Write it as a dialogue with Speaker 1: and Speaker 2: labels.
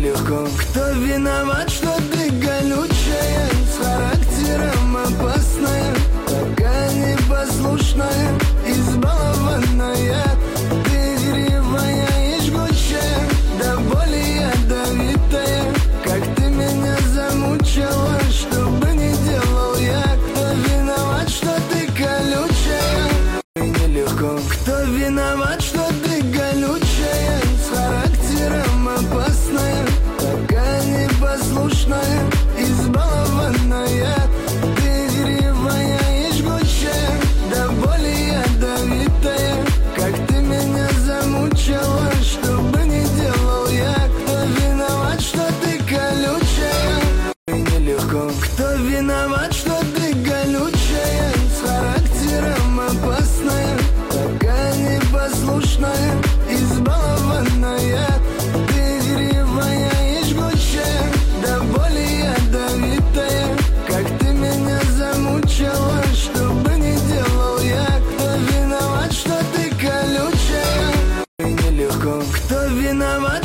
Speaker 1: нелегко. Кто виноват, что ты колючая, с характером опасная, такая непослушная, избалованная. Ты игривая и жгучая, до боли ядовитая. Как ты меня замучила, что бы ни делал я. Кто виноват, что ты колючая и нелегко. Кто виноват, что ты колючая, с характером опасная, такая непослушная, избалованная. Ты игривая и жгучая, до боли ядовитая. Как ты меня замучила, что бы ни делал я. Кто виноват, что ты колючая и нелегко. Кто виноват, что ты колючая, с характером опасная, такая непослушная, избалованная. Ты игривая и жгучая, до боли ядовитая. Как ты меня замучила, что бы ни делал я. Кто виноват, что ты колючая и нелегко. Кто виноват,